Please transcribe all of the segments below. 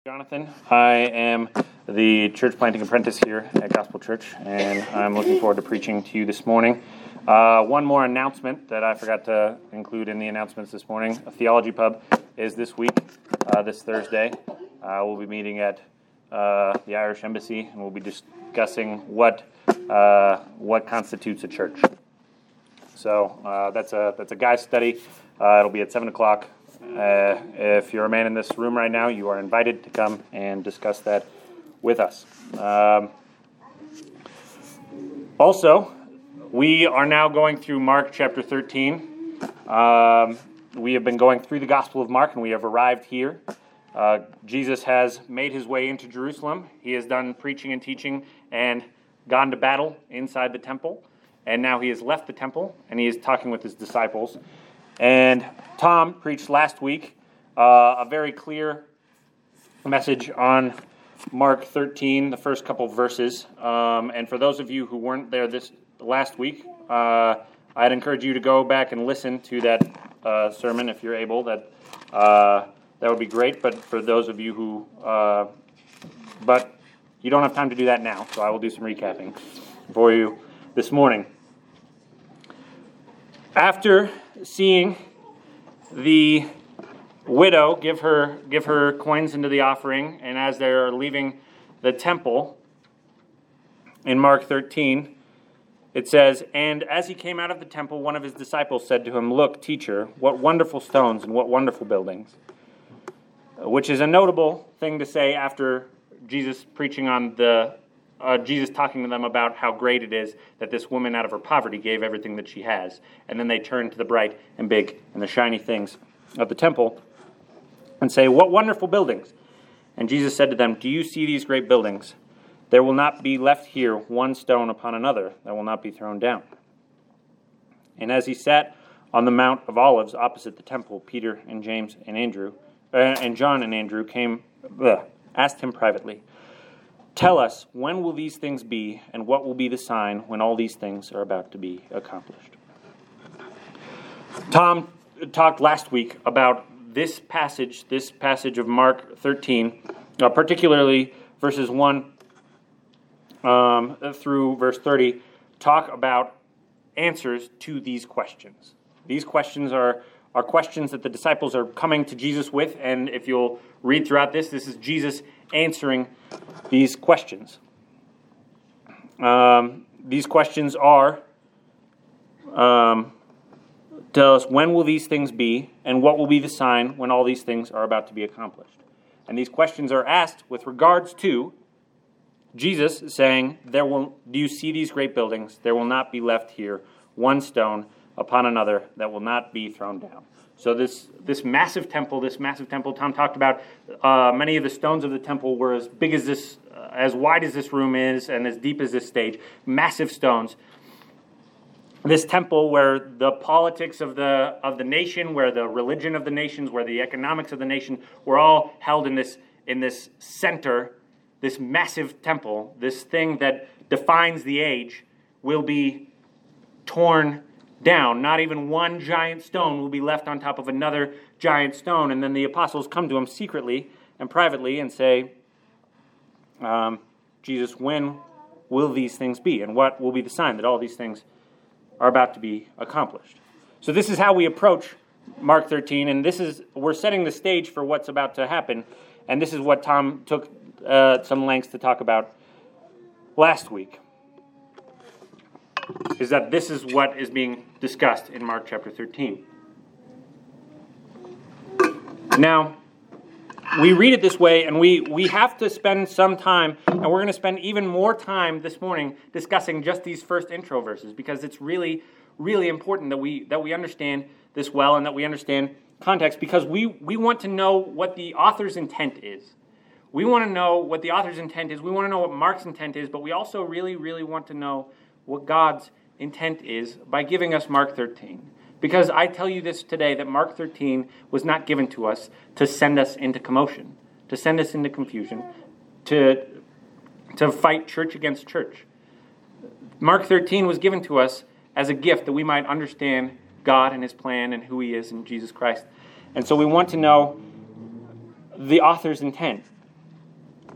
Jonathan. I am the church planting apprentice here at Gospel Church, and I'm looking forward to preaching to you this morning. One more announcement that I forgot to include in the announcements this morning. A theology pub is this week, this Thursday. We'll be meeting at the Irish Embassy, and we'll be discussing what constitutes a church. So that's a guy's study. It'll be at 7 o'clock. If you're a man in this room right now, you are invited to come and discuss that with us. Also, we are now going through Mark chapter 13. We have been going through the Gospel of Mark, and we have arrived here. Jesus has made his way into Jerusalem. He has done preaching and teaching and gone to battle inside the temple. And now he has left the temple, and he is talking with his disciples. And Tom preached last week a very clear message on Mark 13, the first couple of verses. And for those of you who weren't there this last week, I'd encourage you to go back and listen to that sermon if you're able. That would be great. But for those of you who, but you don't have time to do that now, so I will do some recapping for you this morning. After seeing the widow give her coins into the offering, and as they're leaving the temple, in Mark 13, it says, "And as he came out of the temple, one of his disciples said to him, 'Look, teacher, what wonderful stones and what wonderful buildings.'" Which is a notable thing to say after Jesus preaching on Jesus talking to them about how great it is that this woman out of her poverty gave everything that she has. And then they turn to the bright and big and the shiny things of the temple and say, "What wonderful buildings." And Jesus said to them, "Do you see these great buildings? There will not be left here one stone upon another that will not be thrown down." And as he sat on the Mount of Olives opposite the temple, Peter and James and John and Andrew asked him privately, "Tell us, when will these things be, and what will be the sign when all these things are about to be accomplished?" Tom talked last week about this passage of Mark 13, particularly verses 1 through verse 30, talk about answers to these questions. These questions are questions that the disciples are coming to Jesus with, and if you'll read throughout this is Jesus answering these questions. These questions are, tell us, when will these things be, and what will be the sign when all these things are about to be accomplished? And these questions are asked with regards to Jesus saying, do you see these great buildings? There will not be left here one stone upon another that will not be thrown down. So this massive temple, Tom talked about many of the stones of the temple were as big as this, as wide as this room is, and as deep as this stage. Massive stones. This temple, where the politics of the nation, where the religion of the nations, where the economics of the nation were all held in this center, this massive temple, this thing that defines the age, will be torn down. Not even one giant stone will be left on top of another giant stone. And then the apostles come to him secretly and privately and say, "Jesus, when will these things be? And what will be the sign that all these things are about to be accomplished?" So this is how we approach Mark 13, and we're setting the stage for what's about to happen. And this is what Tom took some lengths to talk about last week, is that this is what is being discussed in Mark chapter 13. Now, we read it this way, and we have to spend some time, and we're going to spend even more time this morning discussing just these first intro verses, because it's really, really important that we understand this well and that we understand context, because we want to know what the author's intent is. We want to know what the author's intent is. We want to know what Mark's intent is, but we also really, really want to know what God's intent is by giving us Mark 13. Because I tell you this today, that Mark 13 was not given to us to send us into commotion, to send us into confusion, to fight church against church. Mark 13 was given to us as a gift that we might understand God and his plan and who he is in Jesus Christ. And so we want to know the author's intent.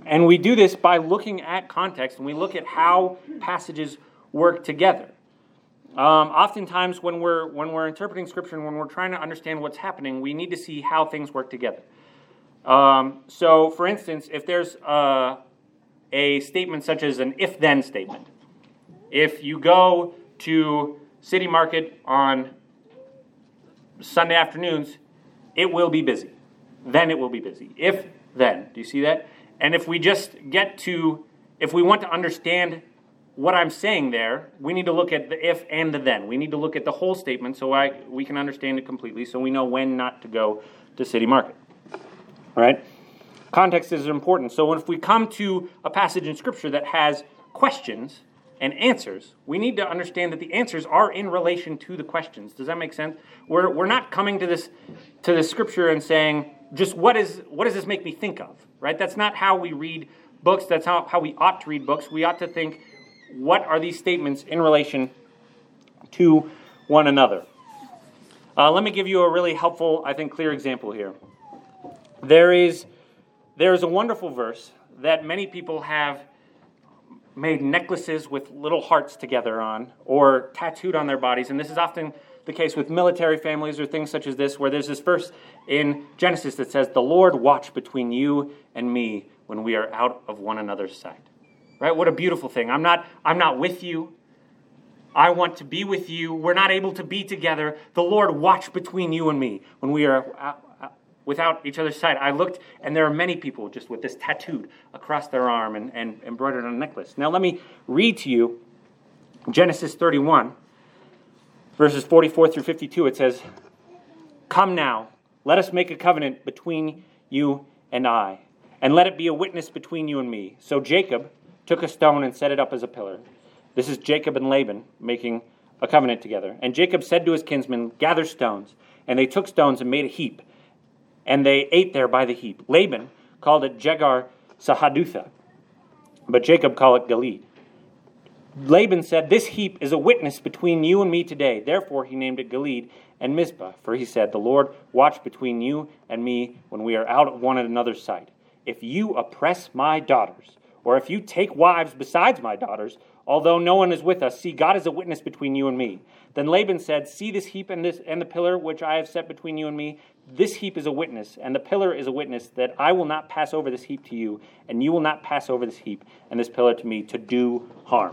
And we do this by looking at context, and we look at how passages work together. Oftentimes, when we're interpreting Scripture and when we're trying to understand what's happening, we need to see how things work together. So, for instance, if there's a statement such as an if-then statement, if you go to City Market on Sunday afternoons, it will be busy. Then it will be busy. If, then. Do you see that? And if we want to understand what I'm saying there, we need to look at the if and the then. We need to look at the whole statement so we can understand it completely, so we know when not to go to City Market. All right? Context is important. So if we come to a passage in Scripture that has questions and answers, we need to understand that the answers are in relation to the questions. Does that make sense? We're not coming to this Scripture and saying, just what does this make me think of? Right? That's not how we read books. That's how we ought to read books. We ought to think, what are these statements in relation to one another? Let me give you a really helpful, I think, clear example here. There's a wonderful verse that many people have made necklaces with little hearts together on, or tattooed on their bodies, and this is often the case with military families or things such as this, where there's this verse in Genesis that says, "The Lord watch between you and me when we are out of one another's sight." Right? What a beautiful thing. I'm not with you. I want to be with you. We're not able to be together. The Lord watch between you and me when we are without each other's sight. I looked, and there are many people just with this tattooed across their arm and embroidered on a necklace. Now let me read to you Genesis 31, verses 44 through 52. It says, "Come now, let us make a covenant between you and I, and let it be a witness between you and me." So Jacob took a stone and set it up as a pillar. This is Jacob and Laban making a covenant together. And Jacob said to his kinsmen, "Gather stones." And they took stones and made a heap, and they ate there by the heap. Laban called it Jegar Sahadutha, but Jacob called it Gilead. Laban said, "This heap is a witness between you and me today." Therefore he named it Gilead and Mizpah, for he said, "The Lord watch between you and me when we are out of one another's sight. If you oppress my daughters, or if you take wives besides my daughters, although no one is with us, see, God is a witness between you and me." Then Laban said, "See this heap and the pillar which I have set between you and me? This heap is a witness, and the pillar is a witness that I will not pass over this heap to you, and you will not pass over this heap and this pillar to me to do harm."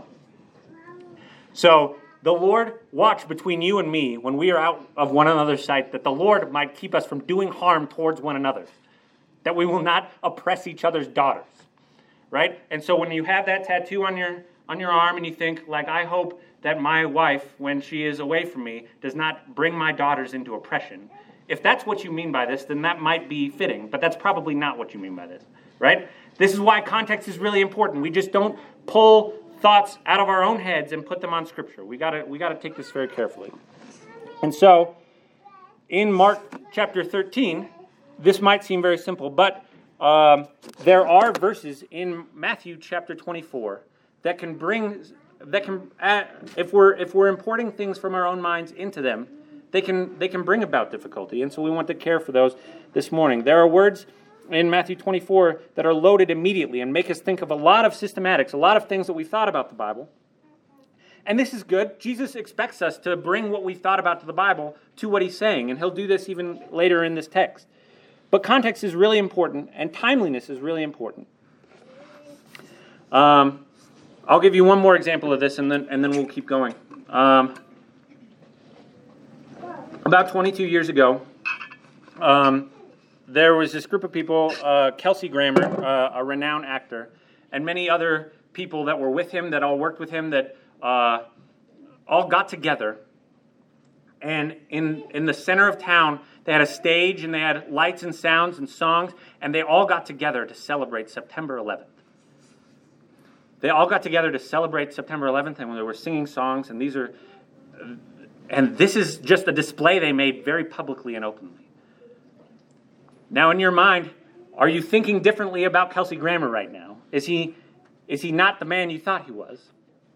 So the Lord watch between you and me when we are out of one another's sight, that the Lord might keep us from doing harm towards one another, that we will not oppress each other's daughters. Right? And so when you have that tattoo on your arm and you think, like, I hope that my wife, when she is away from me, does not bring my daughters into oppression. If that's what you mean by this, then that might be fitting, but that's probably not what you mean by this, right? This is why context is really important. We just don't pull thoughts out of our own heads and put them on Scripture. We gotta take this very carefully. And so, in Mark chapter 13, this might seem very simple, but there are verses in Matthew chapter 24 that can if we're importing things from our own minds into them, they can bring about difficulty, and so we want to care for those this morning. There are words in Matthew 24 that are loaded immediately and make us think of a lot of systematics, a lot of things that we've thought about the Bible. And this is good. Jesus expects us to bring what we've thought about the Bible to what he's saying, and he'll do this even later in this text. But context is really important, and timeliness is really important. I'll give you one more example of this, and then we'll keep going. About 22 years ago, there was this group of people, Kelsey Grammer, a renowned actor, and many other people that were with him, that all worked with him, that all got together. And in the center of town, they had a stage, and they had lights and sounds and songs, and they all got together to celebrate September 11th. They all got together to celebrate September 11th, and they were singing songs, and this is just a display they made very publicly and openly. Now, in your mind, are you thinking differently about Kelsey Grammer right now? Is he not the man you thought he was?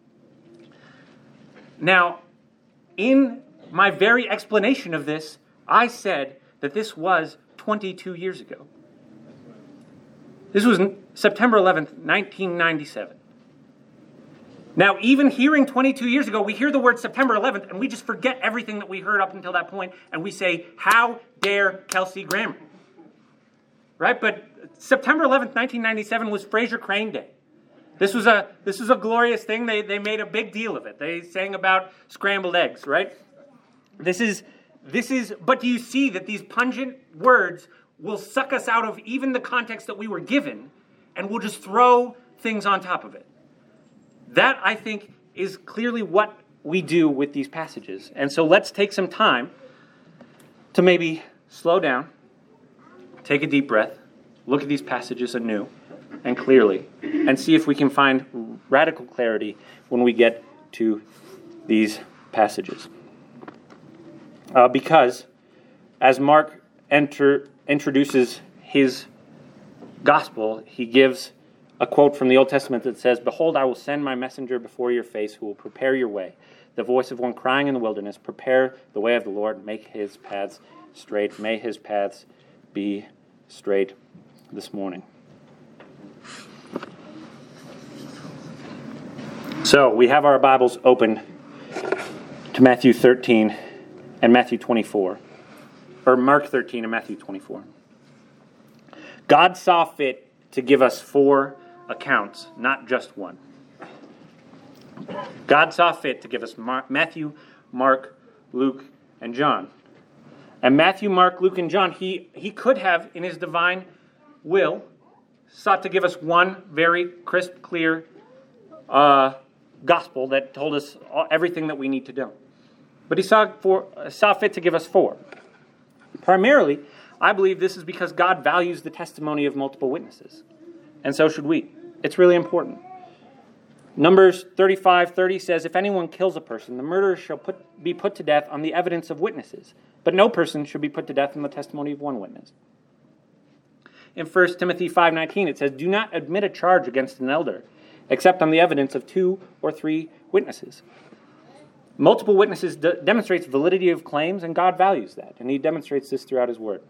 Now, in my very explanation of this, I said that this was 22 years ago. This was September 11th, 1997. Now, even hearing 22 years ago, we hear the word September 11th, and we just forget everything that we heard up until that point, and we say, how dare Kelsey Grammer? Right? But September 11th, 1997 was Fraser Crane Day. This was a glorious thing. They made a big deal of it. They sang about scrambled eggs, right? This is, but do you see that these pungent words will suck us out of even the context that we were given, and we'll just throw things on top of it? That, I think, is clearly what we do with these passages. And so let's take some time to maybe slow down, take a deep breath, look at these passages anew and clearly, and see if we can find radical clarity when we get to these passages. Because as Mark introduces his gospel, he gives a quote from the Old Testament that says, "Behold, I will send my messenger before your face who will prepare your way. The voice of one crying in the wilderness, prepare the way of the Lord, make his paths straight." May his paths be straight this morning. So we have our Bibles open to Matthew 13 and Matthew 24, or Mark 13 and Matthew 24. God saw fit to give us 4 accounts, not just one. God saw fit to give us Matthew, Mark, Luke, and John. And Matthew, Mark, Luke, and John, he could have, in his divine will, sought to give us one very crisp, clear gospel that told us everything that we need to know. But he saw fit to give us 4. Primarily, I believe this is because God values the testimony of multiple witnesses. And so should we. It's really important. Numbers 35:30 says, "If anyone kills a person, the murderer shall be put to death on the evidence of witnesses. But no person should be put to death on the testimony of one witness." In 1 Timothy 5:19, it says, "Do not admit a charge against an elder, except on the evidence of 2 or 3 witnesses." Multiple witnesses demonstrates validity of claims, and God values that. And he demonstrates this throughout his word.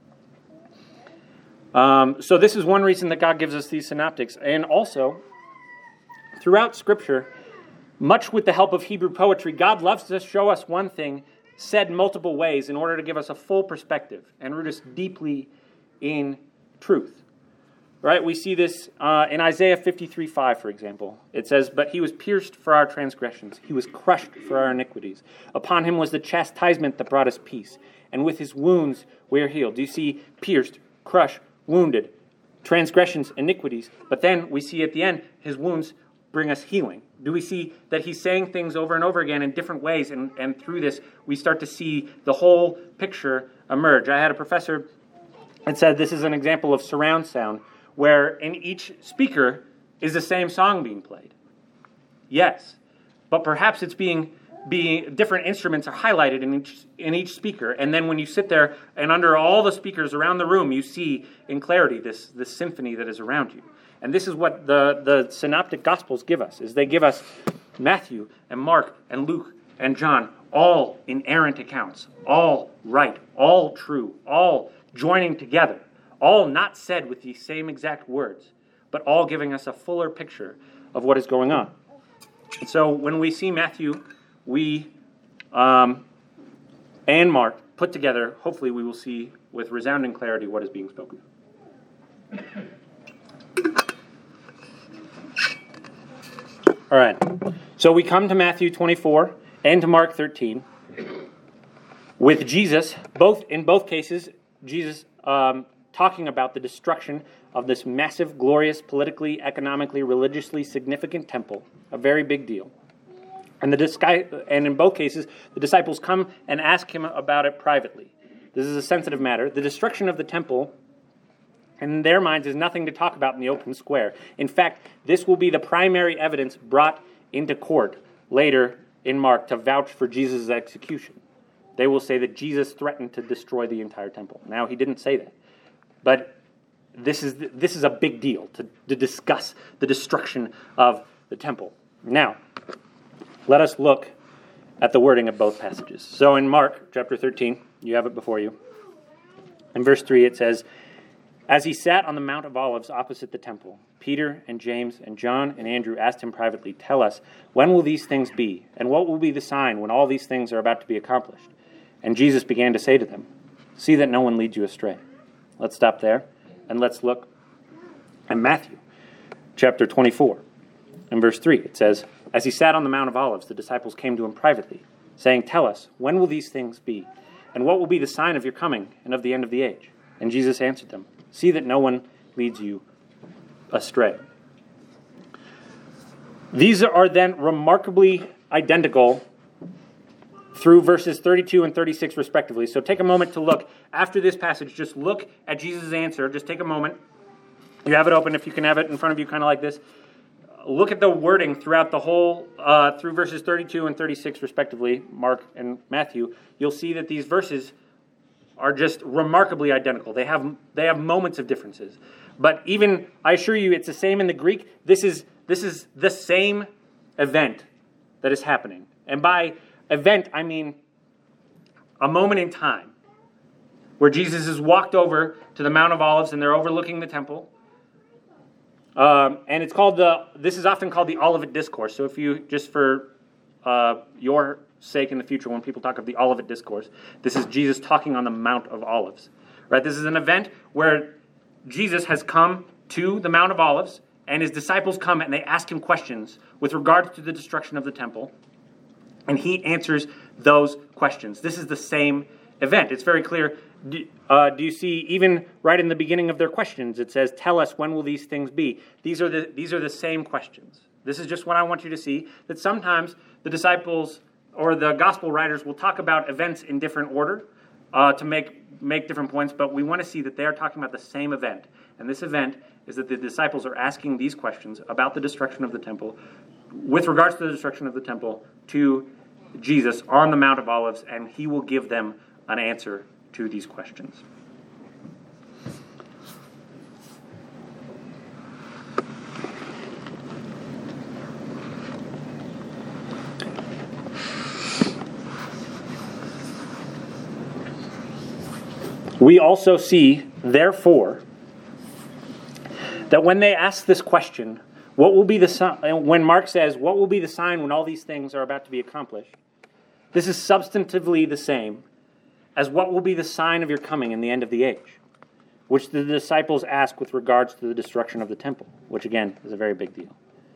So this is one reason that God gives us these synoptics. And also, throughout Scripture, much with the help of Hebrew poetry, God loves to show us one thing said multiple ways in order to give us a full perspective and root us deeply in truth. Right? We see this in Isaiah 53:5, for example. It says, "But he was pierced for our transgressions. He was crushed for our iniquities. Upon him was the chastisement that brought us peace. And with his wounds we are healed." Do you see pierced, crushed, wounded, transgressions, iniquities? But then we see at the end, his wounds bring us healing. Do we see that he's saying things over and over again in different ways? And through this, we start to see the whole picture emerge. I had a professor that said this is an example of surround sound, where in each speaker is the same song being played. Yes, but perhaps it's being different instruments are highlighted in each speaker, and then when you sit there and under all the speakers around the room, you see in clarity this symphony that is around you. And this is what the synoptic gospels give us, is they give us Matthew and Mark and Luke and John, all inerrant accounts, all right, all true, all joining together, all not said with the same exact words, but all giving us a fuller picture of what is going on. And so when we see Matthew, and Mark put together, hopefully we will see with resounding clarity what is being spoken. All right, so we come to Matthew 24 and to Mark 13 with Jesus, in both cases, Jesus talking about the destruction of this massive, glorious, politically, economically, religiously significant temple, a very big deal. And in both cases, the disciples come and ask him about it privately. This is a sensitive matter. The destruction of the temple, in their minds, is nothing to talk about in the open square. In fact, this will be the primary evidence brought into court later in Mark to vouch for Jesus' execution. They will say that Jesus threatened to destroy the entire temple. Now, he didn't say that. But this is a big deal to discuss the destruction of the temple. Now, let us look at the wording of both passages. So in Mark chapter 13, you have it before you. In verse 3 it says, As he sat on the Mount of Olives opposite the temple, Peter and James and John and Andrew asked him privately, "Tell us, when will these things be? And what will be the sign when all these things are about to be accomplished?" And Jesus began to say to them, "See that no one leads you astray." Let's stop there and let's look at Matthew chapter 24 and verse 3. It says, "As he sat on the Mount of Olives, the disciples came to him privately, saying, 'Tell us, when will these things be? And what will be the sign of your coming and of the end of the age?' And Jesus answered them, 'See that no one leads you astray.'" These are then remarkably identical through verses 32 and 36 respectively. So take a moment to look. After this passage, just look at Jesus' answer. Just take a moment. You have it open if you can have it in front of you kind of like this. Look at the wording throughout the whole, through verses 32 and 36 respectively, Mark and Matthew. You'll see that these verses are just remarkably identical. They have moments of differences. But even, I assure you, it's the same in the Greek. This is the same event that is happening. And by event, I mean a moment in time where Jesus has walked over to the Mount of Olives and they're overlooking the temple. And this is often called the Olivet Discourse. So if you, just for your sake in the future, when people talk of the Olivet Discourse, this is Jesus talking on the Mount of Olives. Right? This is an event where Jesus has come to the Mount of Olives and his disciples come and they ask him questions with regard to the destruction of the temple. And he answers those questions. This is the same event. It's very clear. Do you see, even right in the beginning of their questions, it says, "Tell us, when will these things be?" These are the same questions. This is just what I want you to see, that sometimes the disciples or the gospel writers will talk about events in different order to make different points, but we want to see that they are talking about the same event. And this event is that the disciples are asking these questions about the destruction of the temple, with regards to the destruction of the temple, to Jesus on the Mount of Olives, and he will give them an answer to these questions. We also see, therefore, that when they ask this question, what will be the sign? When Mark says, "What will be the sign when all these things are about to be accomplished?" This is substantively the same as what will be the sign of your coming in the end of the age, which the disciples ask with regards to the destruction of the temple, which again is a very big deal.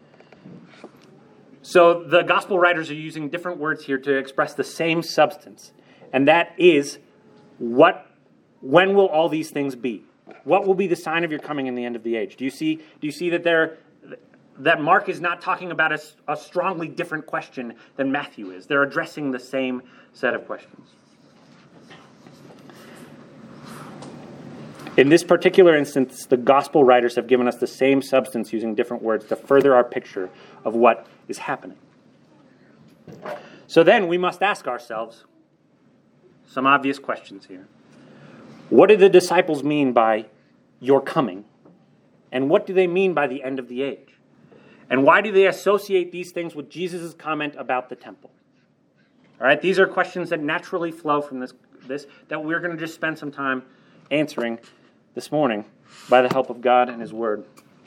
So the gospel writers are using different words here to express the same substance, and that is, when will all these things be? What will be the sign of your coming in the end of the age? Do you see that Mark is not talking about a strongly different question than Matthew is? They're addressing the same set of questions. In this particular instance, the gospel writers have given us the same substance using different words to further our picture of what is happening. So then we must ask ourselves some obvious questions here. What did the disciples mean by your coming? And what do they mean by the end of the age? And why do they associate these things with Jesus' comment about the temple? All right, these are questions that naturally flow from this that we're going to just spend some time answering this morning by the help of God and his word.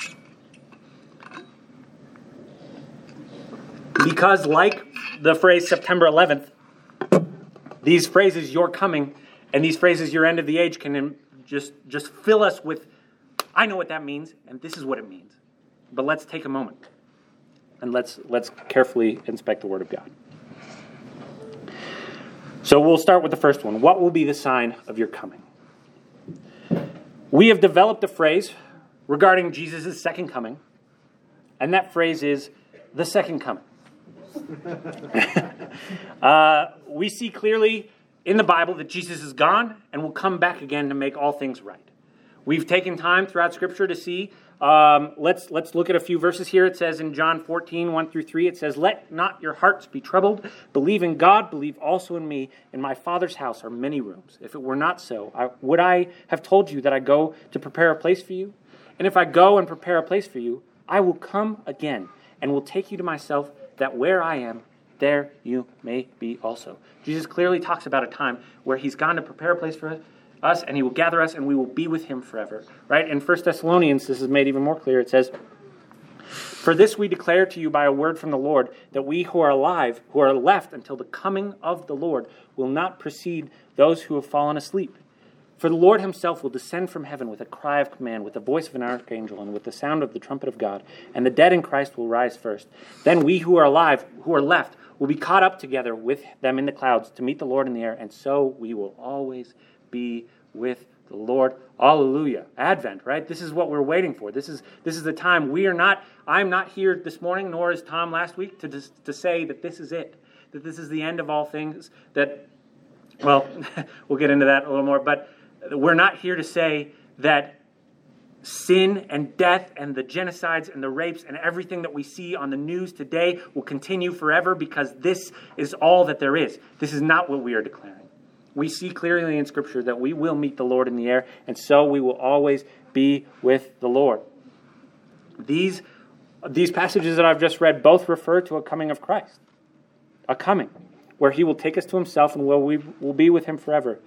Because like the phrase September 11th, these phrases, "your coming," and these phrases, "your end of the age," can just fill us with, I know what that means, and this is what it means. But let's take a moment and let's carefully inspect the Word of God. So we'll start with the first one. What will be the sign of your coming? We have developed a phrase regarding Jesus' second coming, and that phrase is the second coming. We see clearly in the Bible that Jesus is gone and will come back again to make all things right. We've taken time throughout Scripture to see. Let's look at a few verses here. It says in John 14, 1-3, it says, "Let not your hearts be troubled. Believe in God, believe also in me. In my Father's house are many rooms. If it were not so, would I have told you that I go to prepare a place for you? And if I go and prepare a place for you, I will come again and will take you to myself, that where I am, there you may be also." Jesus clearly talks about a time where he's gone to prepare a place for us, us, and he will gather us, and we will be with him forever. Right? In 1 Thessalonians, this is made even more clear. It says, "For this we declare to you by a word from the Lord, that we who are alive, who are left until the coming of the Lord, will not precede those who have fallen asleep. For the Lord himself will descend from heaven with a cry of command, with the voice of an archangel, and with the sound of the trumpet of God. And the dead in Christ will rise first. Then we who are alive, who are left, will be caught up together with them in the clouds to meet the Lord in the air. And so we will always be with the Lord." Hallelujah. Advent, right? This is what we're waiting for. This is the time. I'm not here this morning, nor is Tom last week, to say that this is it. That this is the end of all things. Well, we'll get into that a little more, but we're not here to say that sin and death and the genocides and the rapes and everything that we see on the news today will continue forever, because this is all that there is. This is not what we are declaring. We see clearly in Scripture that we will meet the Lord in the air, and so we will always be with the Lord. These passages that I've just read both refer to a coming of Christ. A coming where he will take us to himself and where we will be with him forever.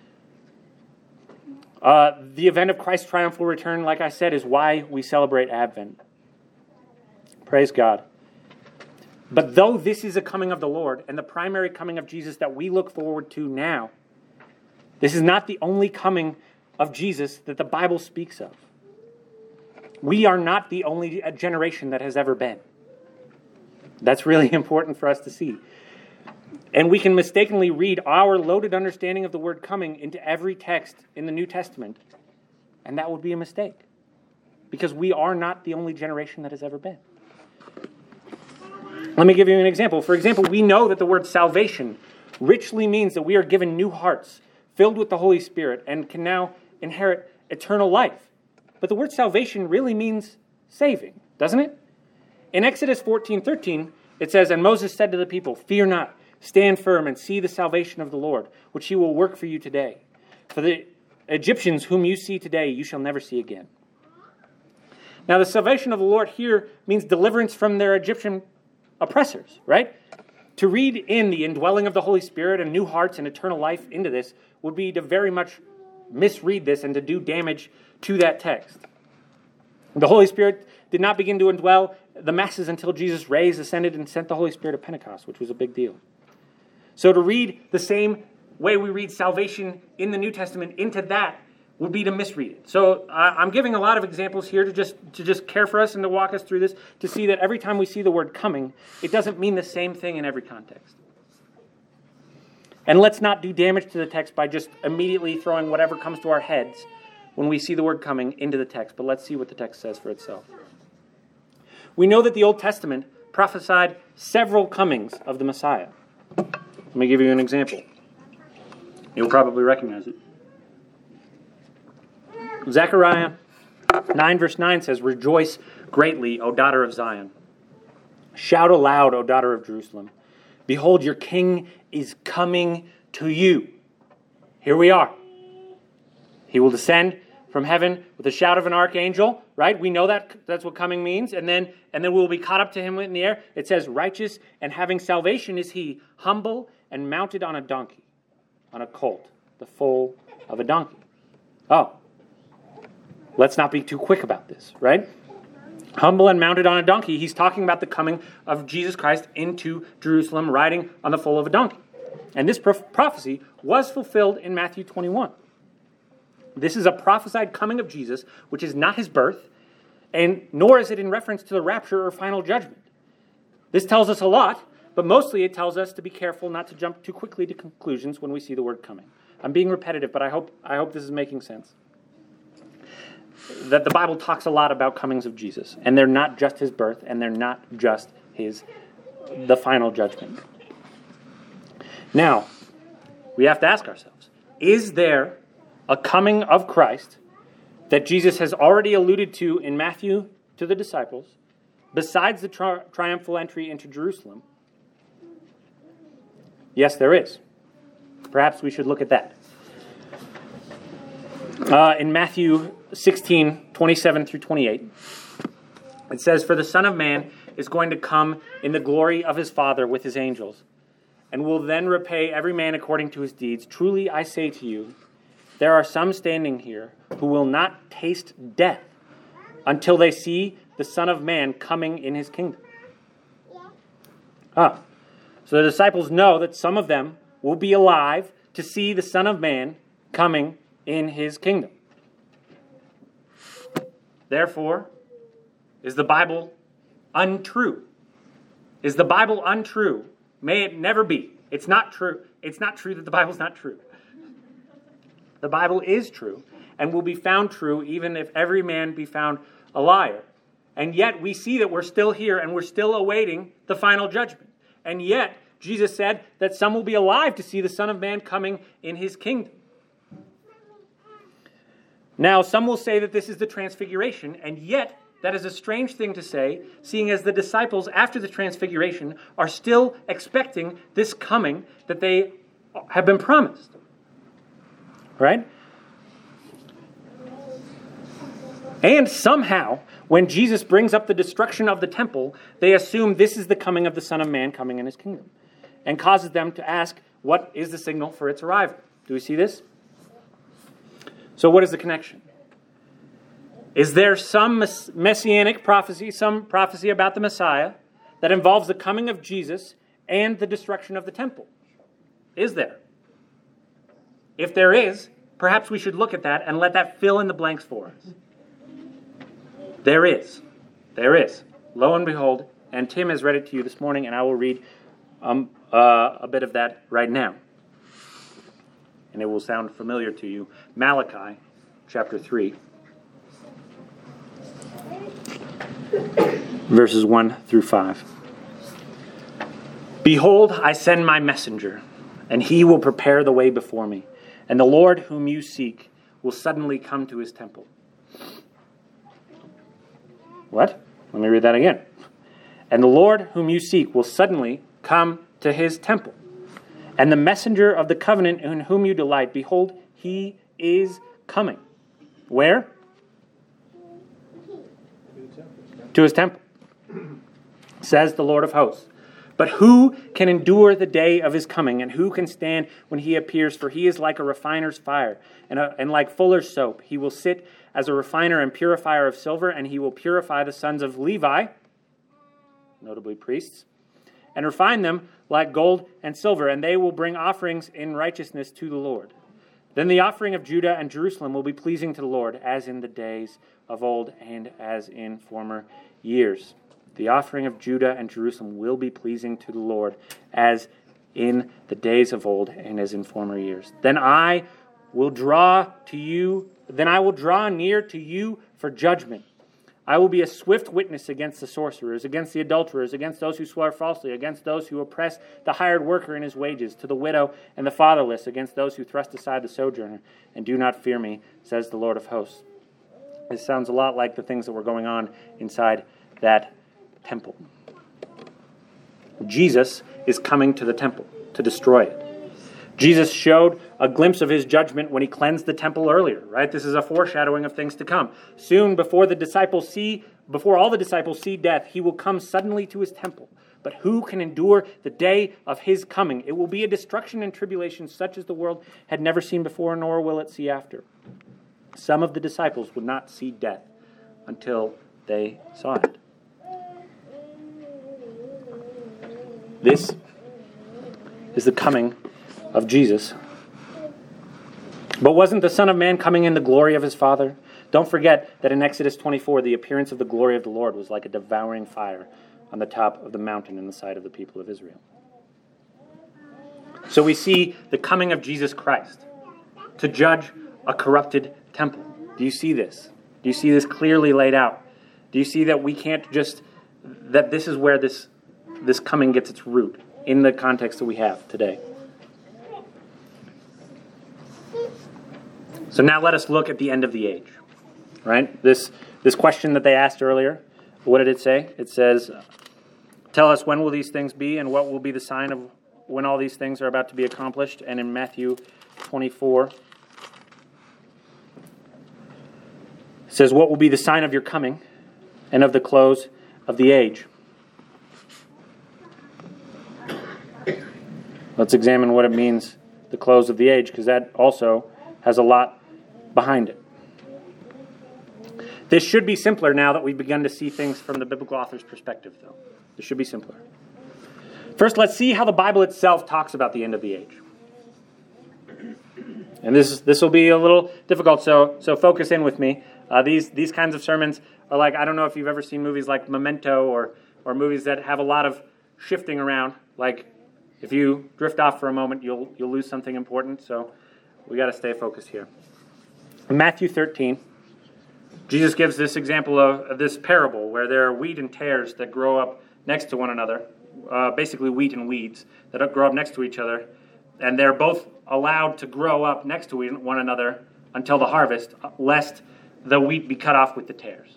The event of Christ's triumphal return, like I said, is why we celebrate Advent. Praise God. But though this is a coming of the Lord and the primary coming of Jesus that we look forward to now, this is not the only coming of Jesus that the Bible speaks of. We are not the only generation that has ever been. That's really important for us to see. And we can mistakenly read our loaded understanding of the word coming into every text in the New Testament, and that would be a mistake, because we are not the only generation that has ever been. Let me give you an example. For example, we know that the word salvation richly means that we are given new hearts, filled with the Holy Spirit, and can now inherit eternal life. But the word salvation really means saving, doesn't it? In Exodus 14:13, it says, "And Moses said to the people, 'Fear not, stand firm and see the salvation of the Lord, which he will work for you today. For the Egyptians whom you see today, you shall never see again.'" Now, the salvation of the Lord here means deliverance from their Egyptian oppressors, right? To read in the indwelling of the Holy Spirit and new hearts and eternal life into this would be to very much misread this and to do damage to that text. The Holy Spirit did not begin to indwell the masses until Jesus raised, ascended, and sent the Holy Spirit at Pentecost, which was a big deal. So to read the same way we read salvation in the New Testament into that would be to misread it. So I'm giving a lot of examples here to just care for us and to walk us through this, to see that every time we see the word coming, it doesn't mean the same thing in every context. And let's not do damage to the text by just immediately throwing whatever comes to our heads when we see the word coming into the text, but let's see what the text says for itself. We know that the Old Testament prophesied several comings of the Messiah. Let me give you an example. You'll probably recognize it. Zechariah 9 verse 9 says, "Rejoice greatly, O daughter of Zion. Shout aloud, O daughter of Jerusalem. Behold, your king is coming to you." Here we are. He will descend from heaven with a shout of an archangel, right? We know that's what coming means. And then we'll be caught up to him in the air. It says, "Righteous and having salvation is he, humble and mounted on a donkey," on a colt, the foal of a donkey. Oh, let's not be too quick about this, right? Humble and mounted on a donkey. He's talking about the coming of Jesus Christ into Jerusalem, riding on the foal of a donkey. And this prophecy was fulfilled in Matthew 21. This is a prophesied coming of Jesus, which is not his birth, and nor is it in reference to the rapture or final judgment. This tells us a lot, but mostly it tells us to be careful not to jump too quickly to conclusions when we see the word coming. I'm being repetitive, but I hope this is making sense. That the Bible talks a lot about comings of Jesus, and they're not just his birth, and they're not just the final judgment. Now, we have to ask ourselves, is there a coming of Christ that Jesus has already alluded to in Matthew to the disciples, besides the triumphal entry into Jerusalem? Yes, there is. Perhaps we should look at that. In Matthew 16, 27 through 28, it says, "For the Son of Man is going to come in the glory of his Father with his angels, and will then repay every man according to his deeds. Truly I say to you, there are some standing here who will not taste death until they see the Son of Man coming in his kingdom. So the disciples know that some of them will be alive to see the Son of Man coming in his kingdom. Therefore, is the Bible untrue? Is the Bible untrue? May it never be. It's not true. It's not true that the Bible's not true. The Bible is true and will be found true even if every man be found a liar. And yet we see that we're still here and we're still awaiting the final judgment. And yet Jesus said that some will be alive to see the Son of Man coming in his kingdom. Now, some will say that this is the transfiguration, and yet that is a strange thing to say, seeing as the disciples after the transfiguration are still expecting this coming that they have been promised. Right? And somehow, when Jesus brings up the destruction of the temple, they assume this is the coming of the Son of Man coming in his kingdom, and causes them to ask, what is the signal for its arrival? Do we see this? So what is the connection? Is there some messianic prophecy, some prophecy about the Messiah that involves the coming of Jesus and the destruction of the temple? Is there? If there is, perhaps we should look at that and let that fill in the blanks for us. There is. There is. Lo and behold, and Tim has read it to you this morning, and I will read a bit of that right now. And it will sound familiar to you. Malachi, chapter 3, verses 1 through 5. Behold, I send my messenger, and he will prepare the way before me. And the Lord whom you seek will suddenly come to his temple. What? Let me read that again. And the Lord whom you seek will suddenly come to his temple. And the messenger of the covenant in whom you delight, behold, he is coming. Where? To his temple, says the Lord of hosts. But who can endure the day of his coming, and who can stand when he appears? For he is like a refiner's fire, and like fuller's soap. He will sit as a refiner and purifier of silver, and he will purify the sons of Levi, notably priests, and refine them like gold and silver, and they will bring offerings in righteousness to the Lord. Then the offering of Judah and Jerusalem will be pleasing to the Lord, as in the days of old and as in former years. The offering of Judah and Jerusalem will be pleasing to the Lord, as in the days of old and as in former years. Then I will draw near to you for judgment. I will be a swift witness against the sorcerers, against the adulterers, against those who swear falsely, against those who oppress the hired worker in his wages, to the widow and the fatherless, against those who thrust aside the sojourner and do not fear me, says the Lord of hosts. This sounds a lot like the things that were going on inside that temple. Jesus is coming to the temple to destroy it. Jesus showed a glimpse of his judgment when he cleansed the temple earlier, right? This is a foreshadowing of things to come. Soon, before all the disciples see death, he will come suddenly to his temple. But who can endure the day of his coming? It will be a destruction and tribulation such as the world had never seen before, nor will it see after. Some of the disciples would not see death until they saw it. This is the coming of Jesus. But wasn't the Son of Man coming in the glory of his Father? Don't forget that in Exodus 24, the appearance of the glory of the Lord was like a devouring fire on the top of the mountain in the sight of the people of Israel. So we see the coming of Jesus Christ to judge a corrupted temple. Do you see this? Do you see this clearly laid out? Do you see that we can't just, that this is where this coming gets its root in the context that we have today? So now let us look at the end of the age, right? This question that they asked earlier, what did it say? It says, tell us when will these things be and what will be the sign of when all these things are about to be accomplished. And in Matthew 24, it says, what will be the sign of your coming and of the close of the age? Let's examine what it means, the close of the age, because that also has a lot behind it. This should be simpler now that we've begun to see things from the biblical author's perspective, though. This should be simpler. First, let's see how the Bible itself talks about the end of the age. And this will be a little difficult, so focus in with me. These kinds of sermons are like, I don't know if you've ever seen movies like Memento or movies that have a lot of shifting around. Like, if you drift off for a moment, you'll lose something important. So we got to stay focused here. In Matthew 13, Jesus gives this example of this parable where there are wheat and tares that grow up next to one another. Basically wheat and weeds that grow up next to each other. And they're both allowed to grow up next to one another until the harvest, lest the wheat be cut off with the tares.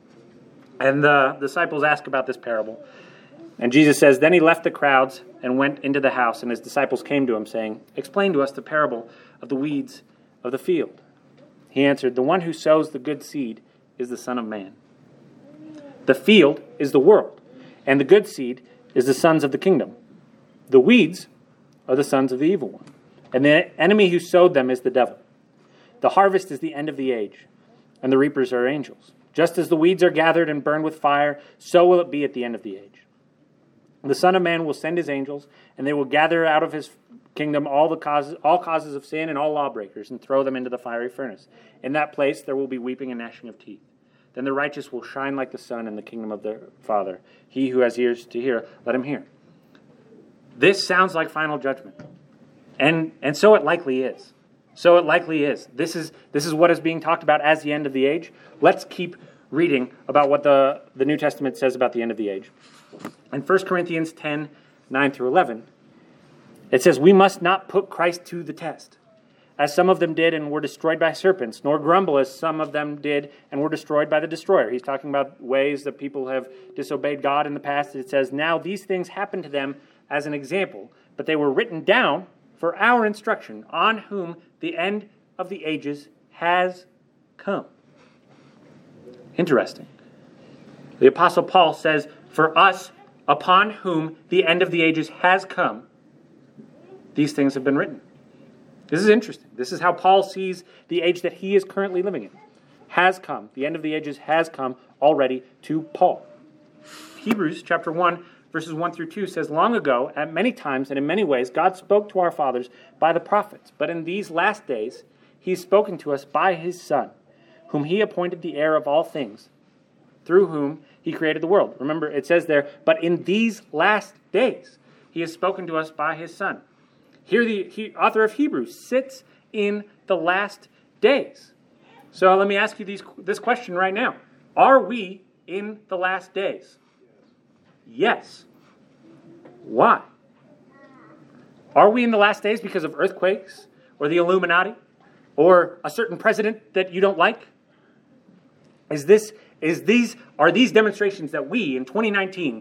And the disciples ask about this parable. And Jesus says, Then he left the crowds and went into the house, and his disciples came to him, saying, Explain to us the parable of the weeds of the field. He answered, The one who sows the good seed is the Son of Man. The field is the world, and the good seed is the sons of the kingdom. The weeds are the sons of the evil one, and the enemy who sowed them is the devil. The harvest is the end of the age, and the reapers are angels. Just as the weeds are gathered and burned with fire, so will it be at the end of the age. The Son of Man will send his angels, and they will gather out of his kingdom all causes of sin and all lawbreakers, and throw them into the fiery furnace. In that place there will be weeping and gnashing of teeth. Then the righteous will shine like the sun in the kingdom of their Father. He who has ears to hear, let him hear. This sounds like final judgment. And so it likely is. So it likely is. This is what is being talked about as the end of the age. Let's keep reading about what the New Testament says about the end of the age. In 1 Corinthians 10, 9 through 11, it says, We must not put Christ to the test, as some of them did and were destroyed by serpents, nor grumble as some of them did and were destroyed by the destroyer. He's talking about ways that people have disobeyed God in the past. It says, Now these things happened to them as an example, but they were written down for our instruction, on whom the end of the ages has come. Interesting. The Apostle Paul says, For us, upon whom the end of the ages has come, these things have been written. This is interesting. This is how Paul sees the age that he is currently living in. Has come. The end of the ages has come already to Paul. Hebrews chapter 1, verses 1 through 2 says, Long ago, at many times and in many ways, God spoke to our fathers by the prophets. But in these last days, he has spoken to us by his Son, whom he appointed the heir of all things, through whom he created the world. Remember, it says there, but in these last days, he has spoken to us by his Son. Here the author of Hebrews sits in the last days. So let me ask you this question right now. Are we in the last days? Yes. Why? Are we in the last days because of earthquakes or the Illuminati or a certain president that you don't like? Are these demonstrations that we in 2019,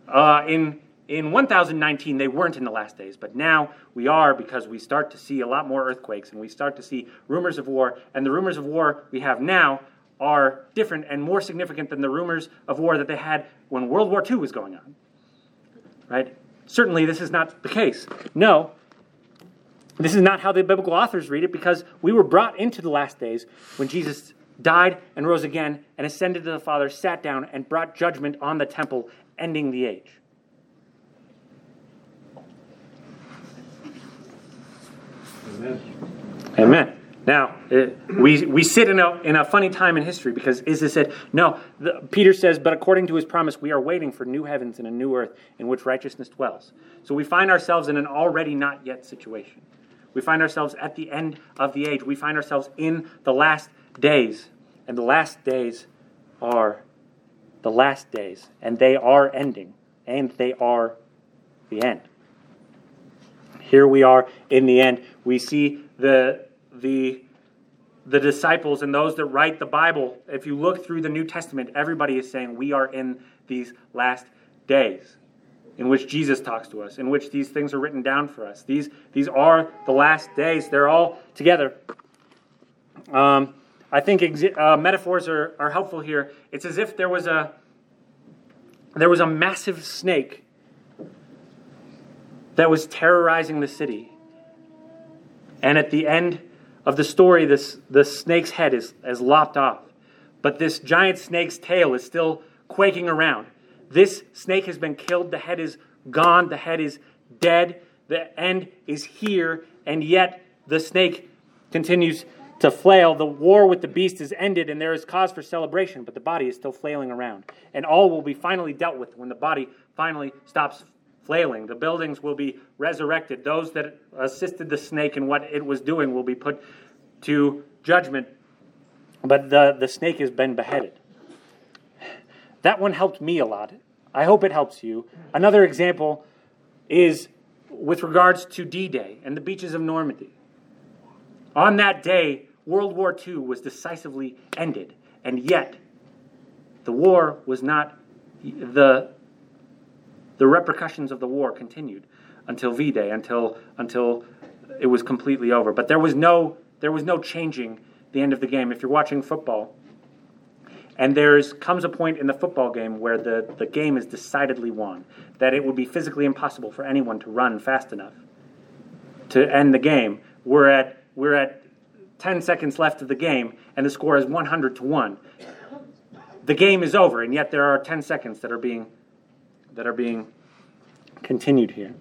in 1019, they weren't in the last days, but now we are, because we start to see a lot more earthquakes and we start to see rumors of war, and the rumors of war we have now are different and more significant than the rumors of war that they had when World War II was going on. Right? Certainly this is not the case. No, this is not how the biblical authors read it, because we were brought into the last days when Jesus died and rose again and ascended to the Father, sat down and brought judgment on the temple, ending the age. Amen. Now, we sit in a funny time in history, because is this it? No, Peter says, but according to his promise, we are waiting for new heavens and a new earth in which righteousness dwells. So we find ourselves in an already not yet situation. We find ourselves at the end of the age. We find ourselves in the last days. And the last days are the last days. And they are ending. And they are the end. Here we are in the end. We see the disciples and those that write the Bible. If you look through the New Testament, everybody is saying we are in these last days, in which Jesus talks to us, in which these things are written down for us. These are the last days. They're all together. I think metaphors are helpful here. It's as if there was a massive snake that was terrorizing the city. And at the end of the story, the snake's head is lopped off. But this giant snake's tail is still quaking around. This snake has been killed. The head is gone. The head is dead. The end is here. And yet the snake continues to flail. The war with the beast is ended, and there is cause for celebration, but the body is still flailing around. And all will be finally dealt with when the body finally stops flailing. The buildings will be resurrected. Those that assisted the snake in what it was doing will be put to judgment. But the snake has been beheaded. That one helped me a lot. I hope it helps you. Another example is with regards to D-Day and the beaches of Normandy. On that day, World War II was decisively ended, and yet the war was not, the repercussions of the war continued until V-Day, until it was completely over. But there was no changing the end of the game. If you're watching football, and comes a point in the football game where the game is decidedly won, that it would be physically impossible for anyone to run fast enough to end the game. We're at 10 seconds left of the game, and the score is 100-1. The game is over, and yet there are 10 seconds that are being continued here.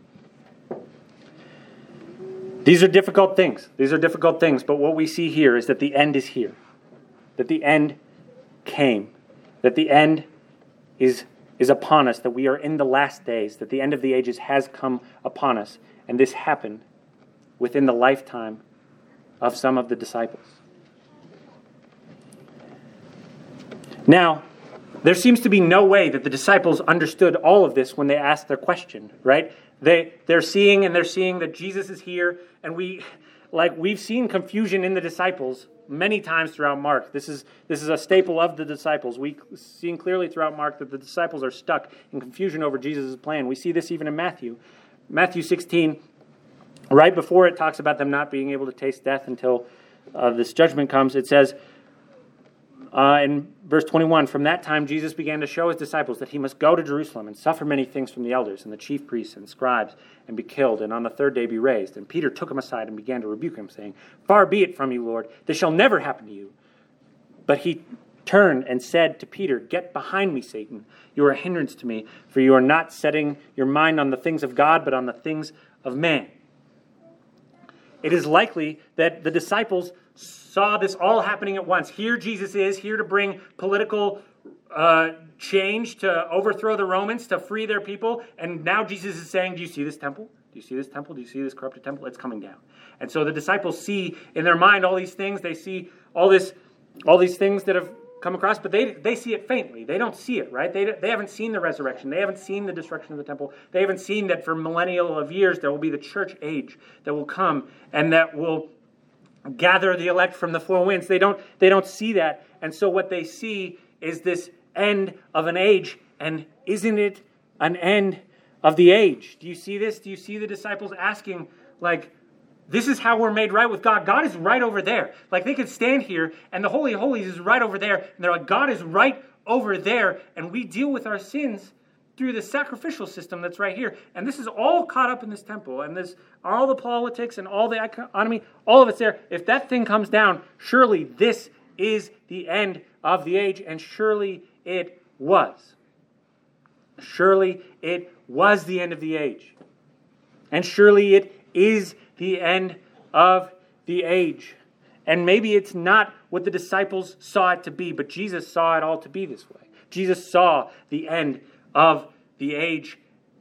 These are difficult things. But what we see here is that the end is here. That the end came. That the end is upon us. That we are in the last days. That the end of the ages has come upon us. And this happened within the lifetime of some of the disciples. Now, there seems to be no way that the disciples understood all of this when they asked their question, right? They're seeing that Jesus is here, and we've seen confusion in the disciples many times throughout Mark. This is a staple of the disciples. We've seen clearly throughout Mark that the disciples are stuck in confusion over Jesus' plan. We see this even in Matthew. Matthew 16, right before it talks about them not being able to taste death until this judgment comes, it says, in verse 21, from that time Jesus began to show his disciples that he must go to Jerusalem and suffer many things from the elders and the chief priests and scribes and be killed and on the third day be raised. And Peter took him aside and began to rebuke him, saying, far be it from you, Lord, this shall never happen to you. But he turned and said to Peter, get behind me, Satan. You are a hindrance to me, for you are not setting your mind on the things of God, but on the things of man. It is likely that the disciples saw this all happening at once. Here Jesus is, here to bring political change, to overthrow the Romans, to free their people. And now Jesus is saying, do you see this temple? Do you see this temple? Do you see this corrupted temple? It's coming down. And so the disciples see in their mind all these things. They see all these things that have come across, but they see it faintly. They don't see it, right? They haven't seen the resurrection. They haven't seen the destruction of the temple. They haven't seen that for millennial of years there will be the church age that will come and that will gather the elect from the four winds. They don't see that. And so what they see is this end of an age. And isn't it an end of the age? Do you see this? Do you see the disciples asking, like, this is how we're made right with God. God is right over there. Like, they could stand here and the Holy of Holies is right over there. And they're like, God is right over there. And we deal with our sins through the sacrificial system that's right here. And this is all caught up in this temple. And this, all the politics and all the economy, all of it's there. If that thing comes down, surely this is the end of the age. And surely it was. Surely it was the end of the age. And surely it is the end of the age. And maybe it's not what the disciples saw it to be, but Jesus saw it all to be this way. Jesus saw the end of the age,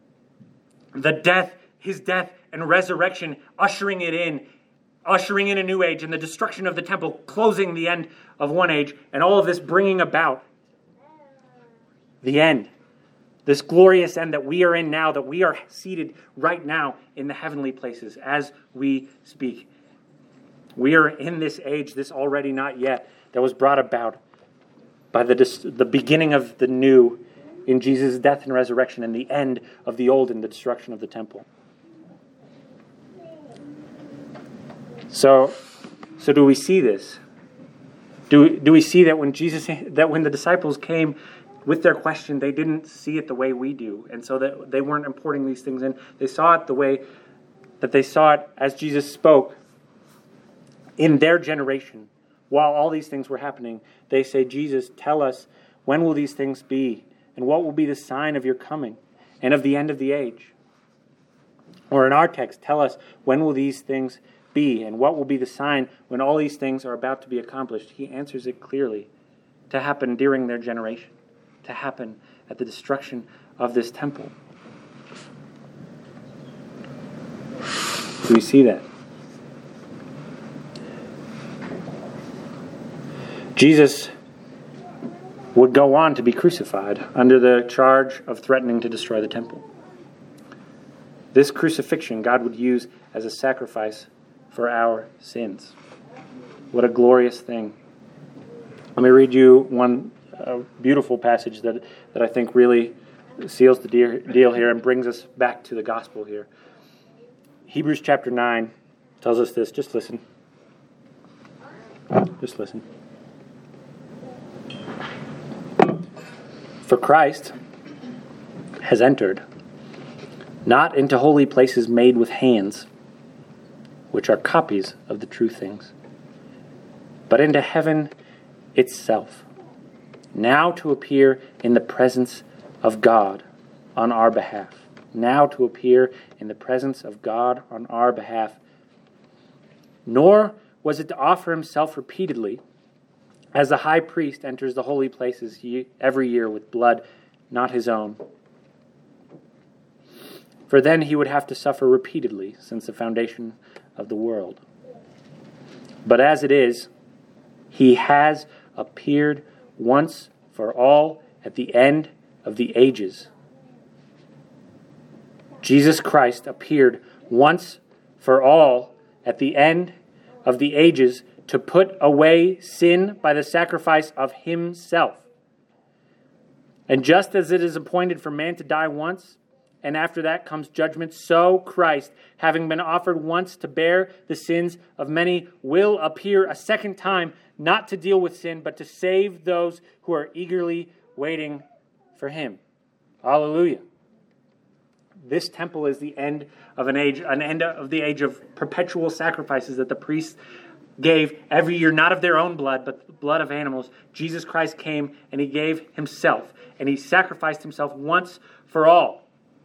his death and resurrection, ushering in a new age, and the destruction of the temple, closing the end of one age, and all of this bringing about the end. This glorious end that we are in now, that we are seated right now in the heavenly places as we speak. We are in this age, this already not yet, that was brought about by the beginning of the new in Jesus' death and resurrection, and the end of the old in the destruction of the temple. So do we see this? Do we see that when the disciples came with their question, they didn't see it the way we do, and so that they weren't importing these things in. They saw it the way that they saw it as Jesus spoke. in their generation, while all these things were happening, they say, Jesus, tell us, when will these things be? And what will be the sign of your coming and of the end of the age? Or in our text, tell us, when will these things be? And what will be the sign when all these things are about to be accomplished? He answers it clearly, to happen during their generation, to happen at the destruction of this temple. Do we see that? Jesus would go on to be crucified under the charge of threatening to destroy the temple. This crucifixion God would use as a sacrifice for our sins. What a glorious thing. Let me read you one beautiful passage that I think really seals the deal here and brings us back to the gospel here. Hebrews chapter 9 tells us this. Just listen. Just listen. For Christ has entered, not into holy places made with hands, which are copies of the true things, but into heaven itself, now to appear in the presence of God on our behalf. Now to appear in the presence of God on our behalf. Nor was it to offer himself repeatedly, as the high priest enters the holy places every year with blood not his own. For then he would have to suffer repeatedly since the foundation of the world. But as it is, he has appeared once for all at the end of the ages. Jesus Christ appeared once for all at the end of the ages to put away sin by the sacrifice of himself. And just as it is appointed for man to die once, and after that comes judgment, so Christ, having been offered once to bear the sins of many, will appear a second time, not to deal with sin, but to save those who are eagerly waiting for him. Hallelujah. This temple is the end of an age, an end of the age of perpetual sacrifices that the priests gave every year, not of their own blood, but the blood of animals. Jesus Christ came and he gave himself, and he sacrificed himself once for all.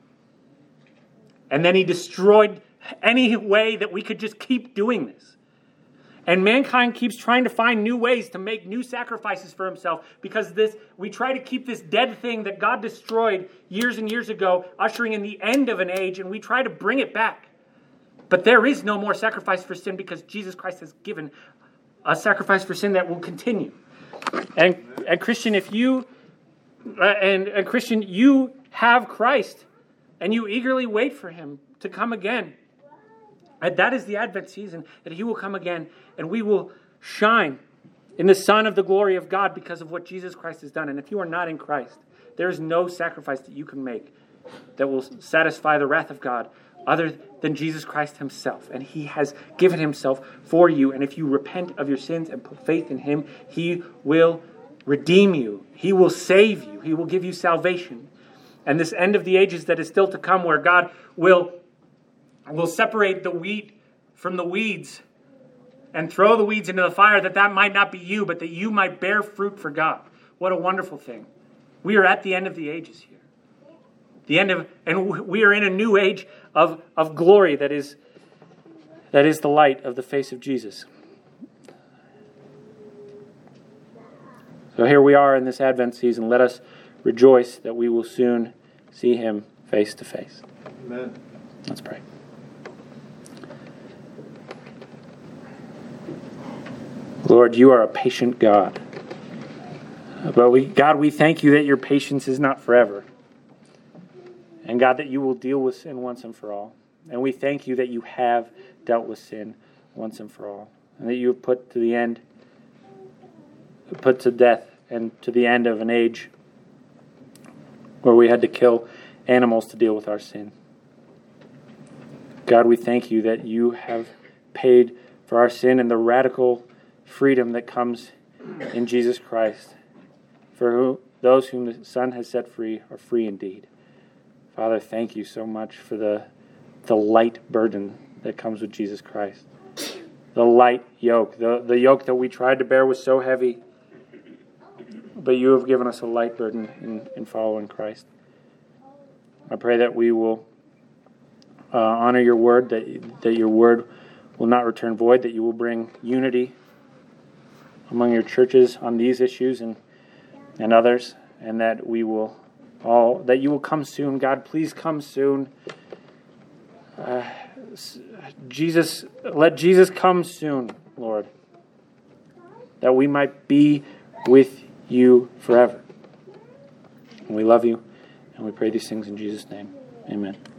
And then he destroyed any way that we could just keep doing this. And mankind keeps trying to find new ways to make new sacrifices for himself, because we try to keep this dead thing that God destroyed years and years ago, ushering in the end of an age, and we try to bring it back. But there is no more sacrifice for sin, because Jesus Christ has given a sacrifice for sin that will continue. And Christian, if you Christian, you have Christ, and you eagerly wait for him to come again. And that is the Advent season, that he will come again, and we will shine in the sun of the glory of God because of what Jesus Christ has done. And if you are not in Christ, there is no sacrifice that you can make that will satisfy the wrath of God other than Jesus Christ himself. And he has given himself for you. And if you repent of your sins and put faith in him, he will redeem you. He will save you. He will give you salvation. And this end of the ages that is still to come, where God will separate the wheat from the weeds and throw the weeds into the fire, that might not be you, but that you might bear fruit for God. What a wonderful thing. We are at the end of the ages here. And we are in a new age of glory that is the light of the face of Jesus. So here we are in this Advent season. Let us rejoice that we will soon see him face to face. Amen. Let's pray. Lord, you are a patient God. But we thank you that your patience is not forever. And God, that you will deal with sin once and for all. And we thank you that you have dealt with sin once and for all. And that you have put to death and to the end of an age where we had to kill animals to deal with our sin. God, we thank you that you have paid for our sin and the radical freedom that comes in Jesus Christ. For those whom the Son has set free are free indeed. Father, thank you so much for the light burden that comes with Jesus Christ. the light yoke. The yoke that we tried to bear was so heavy, but you have given us a light burden in following Christ. I pray that we will honor your word, that your word will not return void, that you will bring unity among your churches on these issues and others, and that we will that you will come soon. God, please come soon. Jesus, let Jesus come soon, Lord, that we might be with you forever. And we love you, and we pray these things in Jesus' name. Amen.